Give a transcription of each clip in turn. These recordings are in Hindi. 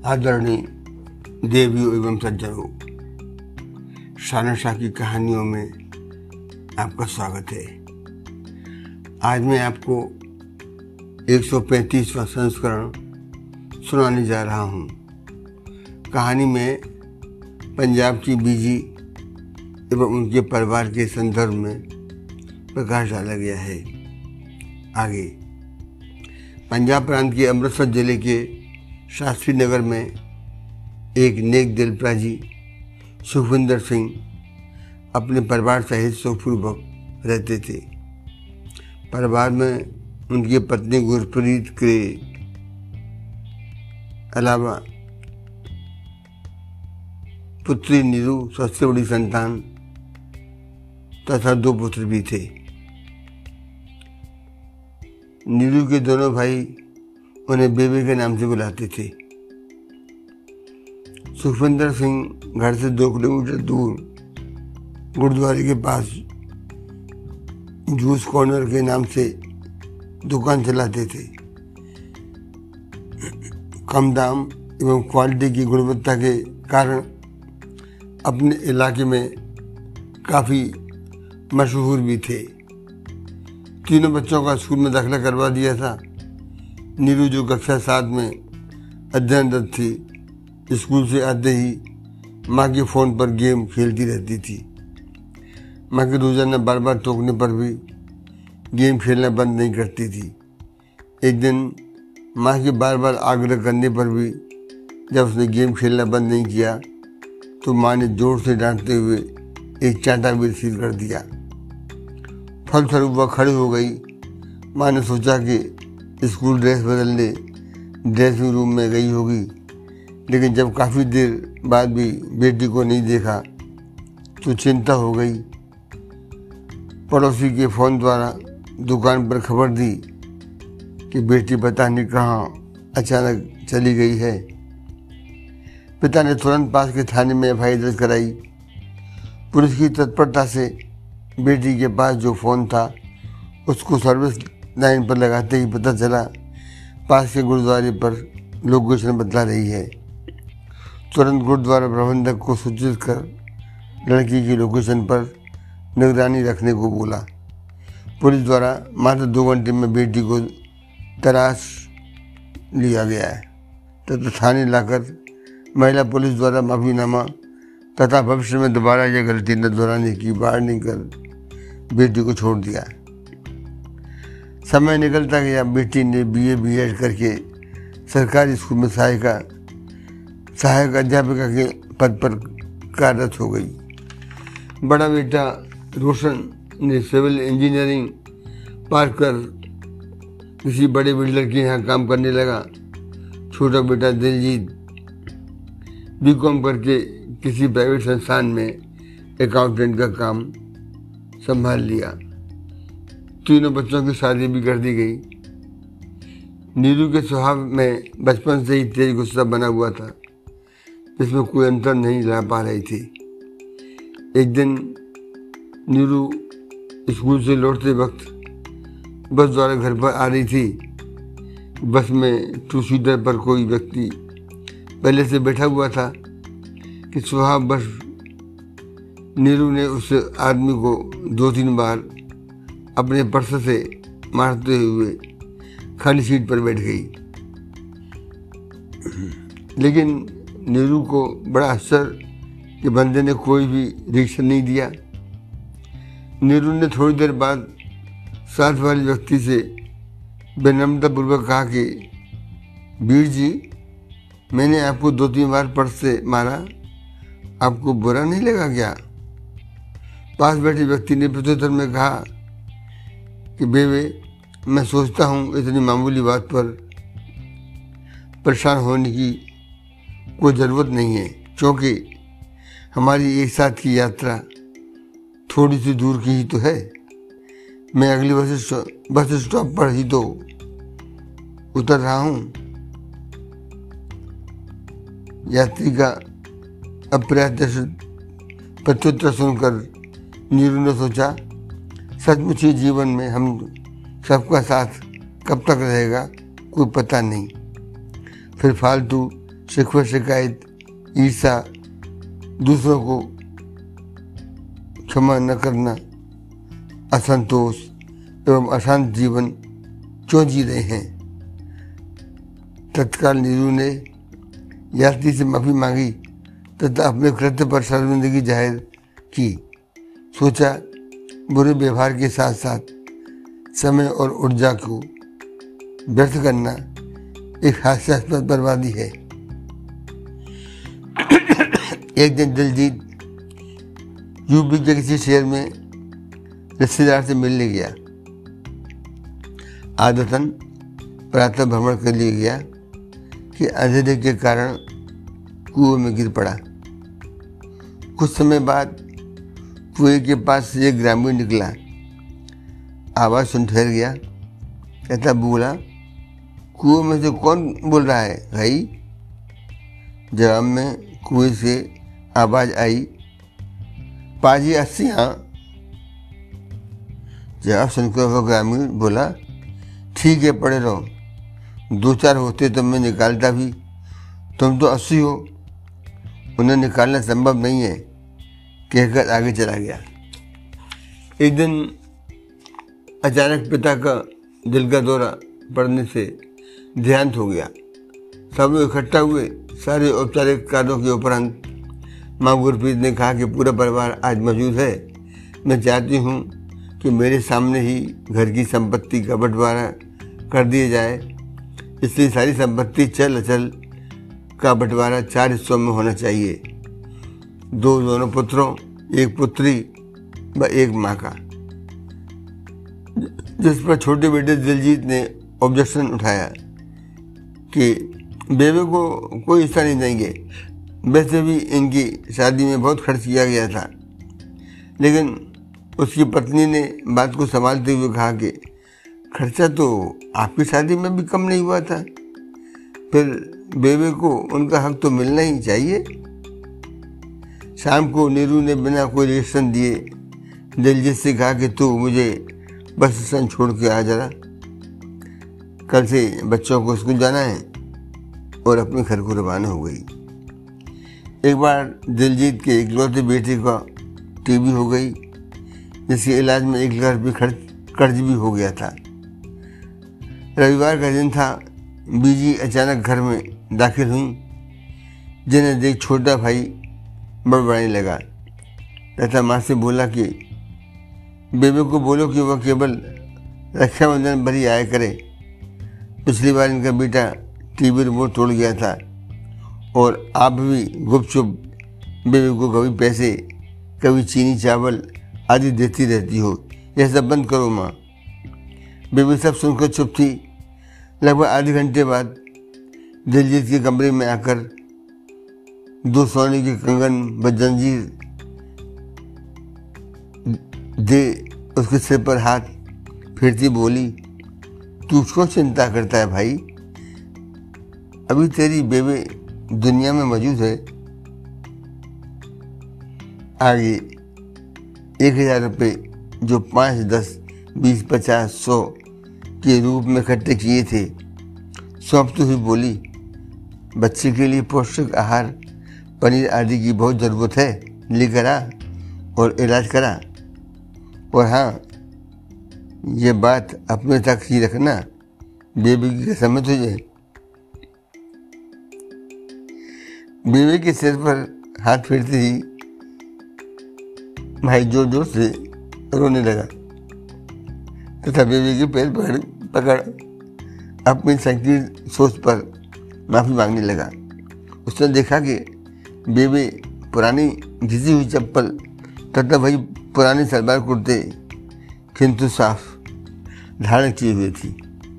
आदरणीय देवियों एवं सज्जनों, शाना शाह की कहानियों में आपका स्वागत है। आज मैं आपको 135वां संस्करण सुनाने जा रहा हूँ। कहानी में पंजाब की बीजी एवं उनके परिवार के संदर्भ में प्रकाश डाला गया है। आगे पंजाब प्रांत के अमृतसर जिले के शास्त्री नगर में एक नेक दिल प्राजी सुखविंदर सिंह अपने परिवार सहित सुखपूर्वक रहते थे। परिवार में उनकी पत्नी गुरप्रीत के अलावा पुत्री नीरू सबसे बड़ी संतान तथा 2 पुत्र भी थे। नीरू के दोनों भाई उन्हें बेबी के नाम से बुलाते थे। सुखविंदर सिंह घर से 2 किलोमीटर दूर गुरुद्वारे के पास जूस कॉर्नर के नाम से दुकान चलाते थे। कम दाम एवं क्वालिटी की गुणवत्ता के कारण अपने इलाके में काफ़ी मशहूर भी थे। तीनों बच्चों का स्कूल में दाखिला करवा दिया था। नीरू जो कक्षा 7 में अध्ययनरत थी, स्कूल से आते ही माँ के फ़ोन पर गेम खेलती रहती थी। माँ के रोजाना बार बार टोकने पर भी गेम खेलना बंद नहीं करती थी। एक दिन माँ के बार बार आग्रह करने पर भी जब उसने गेम खेलना बंद नहीं किया तो माँ ने जोर से डांटते हुए एक चांटा भी रिसीव कर दिया। फलस्वरूप वह खड़ी हो गई। माँ ने सोचा कि स्कूल ड्रेस बदलने ड्रेसिंग रूम में गई होगी, लेकिन जब काफ़ी देर बाद भी बेटी को नहीं देखा तो चिंता हो गई। पड़ोसी के फ़ोन द्वारा दुकान पर खबर दी कि बेटी पता नहीं कहाँ अचानक चली गई है। पिता ने तुरंत पास के थाने में एफआईआर दर्ज कराई। पुलिस की तत्परता से बेटी के पास जो फ़ोन था उसको सर्विस लाइन पर लगाते ही पता चला पास के गुरुद्वारे पर लोकेशन बदला रही है। तुरंत गुरुद्वारा प्रबंधक को सूचित कर लड़की की लोकेशन पर निगरानी रखने को बोला। पुलिस द्वारा मात्र 2 घंटे में बेटी को तलाश लिया गया है तथा थाने लाकर महिला पुलिस द्वारा माफीनामा तथा भविष्य में दोबारा यह गलती न दोहराने की वार्निंग कर बेटी को छोड़ दिया। समय निकलता गया। बेटी ने BA BEd करके सरकारी स्कूल में सहायक अध्यापिका के पद पर कार्यरत हो गई। बड़ा बेटा रोशन ने सिविल इंजीनियरिंग पास कर किसी बड़े बिल्डर के यहाँ काम करने लगा। छोटा बेटा दिलजीत BCom करके किसी प्राइवेट संस्थान में अकाउंटेंट का काम संभाल लिया। तीनों बच्चों की शादी भी कर दी गई। नीरू के स्वभाव में बचपन से ही तेज गुस्सा बना हुआ था, जिसमें कोई अंतर नहीं ला पा रही थी। एक दिन नीरू स्कूल से लौटते वक्त बस द्वारा घर पर आ रही थी। बस में 2 सीटर पर कोई व्यक्ति पहले से बैठा हुआ था कि स्वभाव बस नीरू ने उस आदमी को 2-3 बार अपने पर्स से मारते हुए खाली सीट पर बैठ गई। लेकिन नीरू को बड़ा आश्चर्य कि बंदे ने कोई भी रिएक्शन नहीं दिया। नीरू ने थोड़ी देर बाद साथ वाले व्यक्ति से विनम्रतापूर्वक कहा कि वीर जी, मैंने आपको 2-3 बार पर्स से मारा, आपको बुरा नहीं लगा क्या? पास बैठे व्यक्ति ने प्रत्युत्तर में कहा कि बेबे, मैं सोचता हूँ इतनी मामूली बात पर परेशान होने की कोई ज़रूरत नहीं है, क्योंकि हमारी एक साथ की यात्रा थोड़ी सी दूर की ही तो है। मैं अगली बस स्टॉप पर ही तो उतर रहा हूँ। यात्री का अप्रत्याशित प्रत्युत्तर सुनकर नीरू ने सोचा, सचमुच ही जीवन में हम सबका साथ कब तक रहेगा कोई पता नहीं। फिर फालतू शिकवा शिकायत, ईर्ष्या, दूसरों को क्षमा न करना, असंतोष एवं अशांत जीवन क्यों जी रहे हैं। तत्काल नीरू ने यात्री से माफ़ी मांगी तथा अपने कृत्य पर शर्मिंदगी जाहिर की। सोचा, बुरे व्यवहार के साथ साथ समय और ऊर्जा को व्यर्थ करना एक हास्यास्पद बर्बादी है। एक दिन दिलजीत यूपी के किसी शहर में रिश्तेदार से मिलने गया। आदतन प्रातः भ्रमण कर लिए गया कि अंधेरे के कारण कुएं में गिर पड़ा। कुछ समय बाद कुएं के पास से एक ग्रामीण निकला। आवाज़ सुन ठहर गया। कहता बोला, कुएं में से कौन बोल रहा है भाई? जवाब में कुएं से आवाज़ आई, पाजी 80। हाँ। जवाब सुनकर वो ग्रामीण बोला, ठीक है, पड़े रहो, 2-4 होते तो मैं निकालता भी, तुम तो 80 हो, उन्हें निकालना संभव नहीं है, कहकर आगे चला गया। एक दिन अचानक पिता का दिल का दौरा पड़ने से देहांत हो गया। सब लोग इकट्ठा हुए। सारे औपचारिक कार्यों के उपरांत माँ गुरप्रीत ने कहा कि पूरा परिवार आज मौजूद है। मैं चाहती हूँ कि मेरे सामने ही घर की संपत्ति का बंटवारा कर दिया जाए, इसलिए सारी संपत्ति चल अचल का बंटवारा 4 हिस्सों में होना चाहिए, 2 दोनों पुत्रों, 1 पुत्री व 1 माँ का। जिस पर छोटे बेटे दिलजीत ने ऑब्जेक्शन उठाया कि बेबे को कोई हिस्सा नहीं देंगे। वैसे भी इनकी शादी में बहुत खर्च किया गया था। लेकिन उसकी पत्नी ने बात को संभालते हुए कहा कि खर्चा तो आपकी शादी में भी कम नहीं हुआ था, फिर बेबे को उनका हक तो मिलना ही चाहिए। शाम को नीरू ने बिना कोई रिएक्शन दिए दिलजीत से कहा कि तू मुझे बस स्टैंड छोड़ के आ जरा, कल से बच्चों को स्कूल जाना है, और अपने घर को रवाना हो गई। एक बार दिलजीत के इकलौते बेटे का टीबी हो गई, जिसके इलाज में 1 लाख रुपये कर्ज भी हो गया था। रविवार का दिन था। बीजी अचानक घर में दाखिल हुई, जिन्हें देख छोटा भाई बड़बड़ाने लगा तथा माँ से बोला कि बेबे को बोलो कि वह केवल रक्षाबंधन भर ही आया करे। पिछली बार इनका बेटा टीवी रिमोट तोड़ गया था और आप भी गुपचुप बेबे को कभी पैसे, कभी चीनी चावल आदि देती रहती हो। यह सब बंद करो माँ। बेबी सब सुनकर चुप थी। लगभग आधे घंटे बाद दिलजीत के कमरे में आकर 2 सोने के कंगन व जंजीर दे उसके सिर पर हाथ फेरती बोली, तू क्यों चिंता करता है भाई? अभी तेरी बेबे दुनिया में मौजूद है। आगे 1000 रुपये जो 5, 10, 20, 50, 100 के रूप में इकट्ठे किए थे सौंपते हुए बोली, बच्चे के लिए पौष्टिक आहार, पनीर आदि की बहुत ज़रूरत है, लेकर आ और इलाज करा। और हाँ, ये बात अपने तक ही रखना, बेबी की कसम है तुझे। बेबी के सिर पर हाथ फेरते ही भाई जोर जोर से रोने लगा तथा बेबी के पैर पकड़ अपनी संकीर्ण सोच पर माफ़ी मांगने लगा। उसने देखा कि बेबी पुरानी घिसी हुई चप्पल तथा वही पुराने सलवार कुर्ते किंतु साफ धारण किए हुए थी।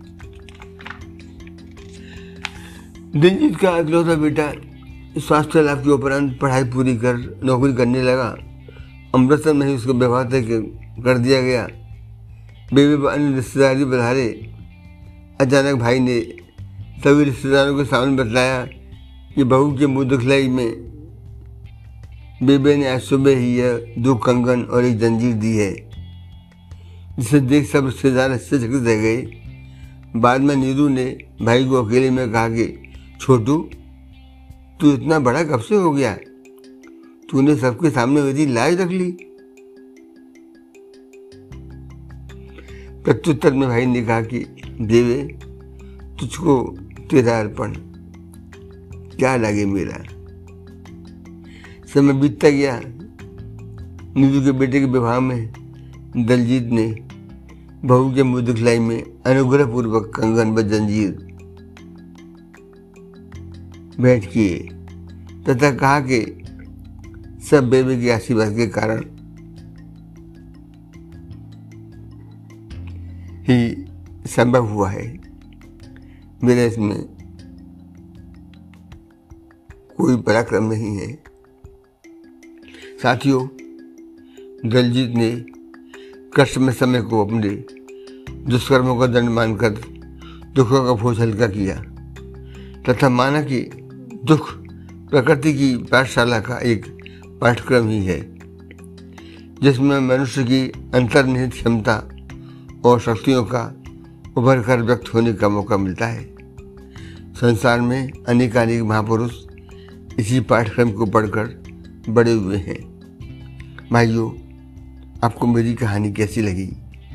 दिलजीत का इकलौता बेटा स्वास्थ्य लाभ के उपरांत पढ़ाई पूरी कर नौकरी करने लगा। अमृतसर में ही उसका विवाह तय कर दिया गया। बेबी व अन्य रिश्तेदारी बधारे। अचानक भाई ने सभी रिश्तेदारों के सामने बतलाया कि बहू के मुँह दिखलाई में बेबे ने आज सुबह ही यह 2 कंगन और 1 जंजीर दी है, जिसे देख सब रिश्तेदार आश्चर्यचकित रह गए। बाद में नीरू ने भाई को अकेले में कहा कि छोटू, तू इतना बड़ा कब से हो गया? तूने सबके सामने मेरी लाज रख ली। प्रत्युत्तर में भाई ने कहा कि देवे, तुझको तेरा अर्पण, क्या लगे मेरा। समय बीतता गया। नीतू के बेटे के विवाह में दलजीत ने बहू के मुंह दिखलाई में अनुग्रह पूर्वक कंगन व जंजीर भेंट किए तथा कहा कि सब बेबे के आशीर्वाद के कारण ही संभव हुआ है। मेरा इसमें कोई पराक्रम नहीं है। साथियों, दलजीत ने कष्टमय समय को अपने दुष्कर्मों का दंड मानकर दुखों का बोझ हल्का किया तथा माना कि दुख प्रकृति की पाठशाला का एक पाठ्यक्रम ही है, जिसमें मनुष्य की अंतर्निहित क्षमता और शक्तियों का उभर कर व्यक्त होने का मौका मिलता है। संसार में अनेकानेक महापुरुष इसी पाठ्यक्रम को पढ़कर बड़े हुए हैं। भाइयों, आपको मेरी कहानी कैसी लगी?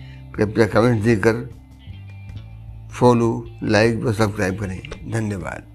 कृपया कमेंट देकर फॉलो, लाइक व सब्सक्राइब करें। धन्यवाद।